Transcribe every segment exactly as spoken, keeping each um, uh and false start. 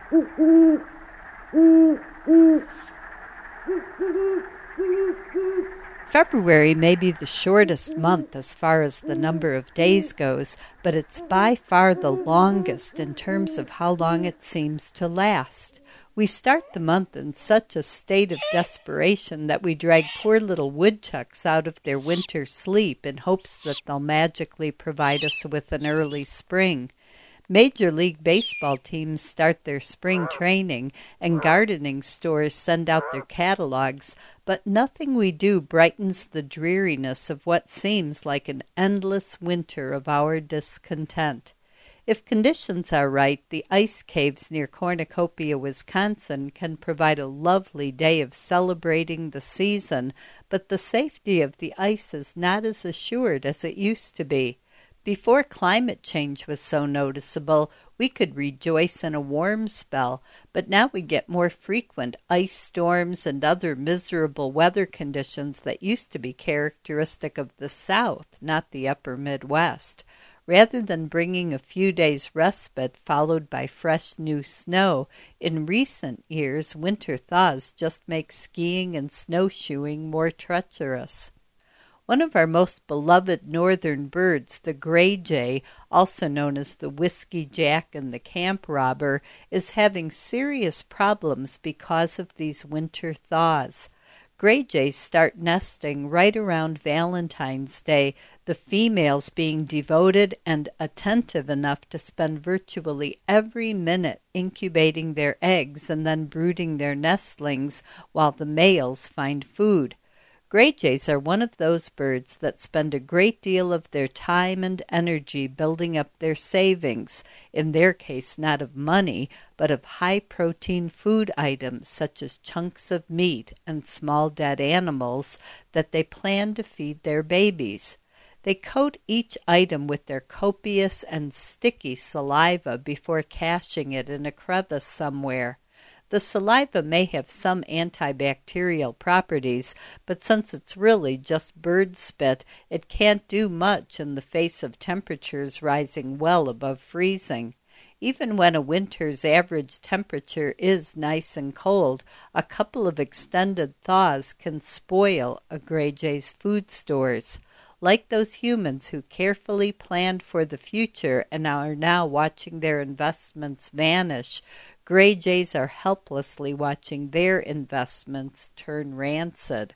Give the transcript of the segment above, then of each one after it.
February may be the shortest month as far as the number of days goes, but it's by far the longest in terms of how long it seems to last. We start the month in such a state of desperation that we drag poor little woodchucks out of their winter sleep in hopes that they'll magically provide us with an early spring. Major League Baseball teams start their spring training, and gardening stores send out their catalogs, but nothing we do brightens the dreariness of what seems like an endless winter of our discontent. If conditions are right, the ice caves near Cornucopia, Wisconsin, can provide a lovely day of celebrating the season, but the safety of the ice is not as assured as it used to be. Before climate change was so noticeable, we could rejoice in a warm spell, but now we get more frequent ice storms and other miserable weather conditions that used to be characteristic of the South, not the upper Midwest. Rather than bringing a few days' respite followed by fresh new snow, in recent years winter thaws just make skiing and snowshoeing more treacherous. One of our most beloved northern birds, the gray jay, also known as the whiskey jack and the camp robber, is having serious problems because of these winter thaws. Gray jays start nesting right around Valentine's Day, the females being devoted and attentive enough to spend virtually every minute incubating their eggs and then brooding their nestlings while the males find food. Gray jays are one of those birds that spend a great deal of their time and energy building up their savings, in their case not of money, but of high-protein food items such as chunks of meat and small dead animals that they plan to feed their babies. They coat each item with their copious and sticky saliva before caching it in a crevice somewhere. The saliva may have some antibacterial properties, but since it's really just bird spit, it can't do much in the face of temperatures rising well above freezing. Even when a winter's average temperature is nice and cold, a couple of extended thaws can spoil a gray jay's food stores. Like those humans who carefully planned for the future and are now watching their investments vanish, gray jays are helplessly watching their investments turn rancid.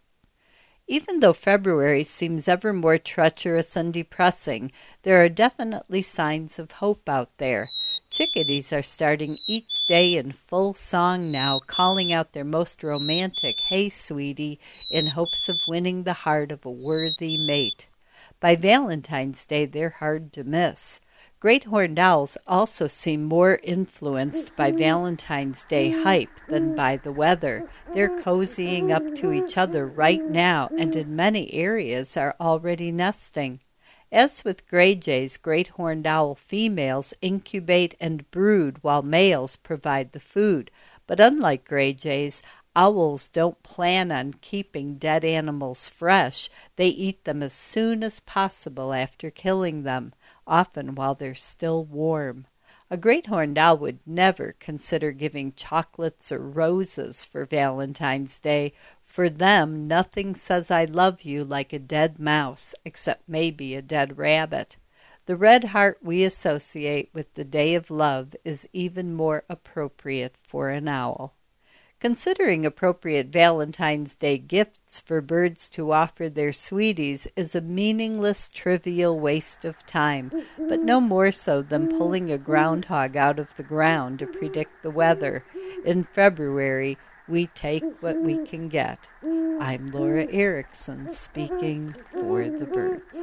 Even though February seems ever more treacherous and depressing, there are definitely signs of hope out there. Chickadees are starting each day in full song now, calling out their most romantic "Hey, sweetie," in hopes of winning the heart of a worthy mate. By Valentine's Day, they're hard to miss. Great horned owls also seem more influenced by Valentine's Day hype than by the weather. They're cozying up to each other right now, and in many areas are already nesting. As with gray jays, great horned owl females incubate and brood while males provide the food. But unlike gray jays, owls don't plan on keeping dead animals fresh. They eat them as soon as possible after killing them, often while they're still warm. A great horned owl would never consider giving chocolates or roses for Valentine's Day. For them, nothing says I love you like a dead mouse, except maybe a dead rabbit. The red heart we associate with the day of love is even more appropriate for an owl. Considering appropriate Valentine's Day gifts for birds to offer their sweeties is a meaningless, trivial waste of time, but no more so than pulling a groundhog out of the ground to predict the weather. In February, we take what we can get. I'm Laura Erickson, speaking for the birds.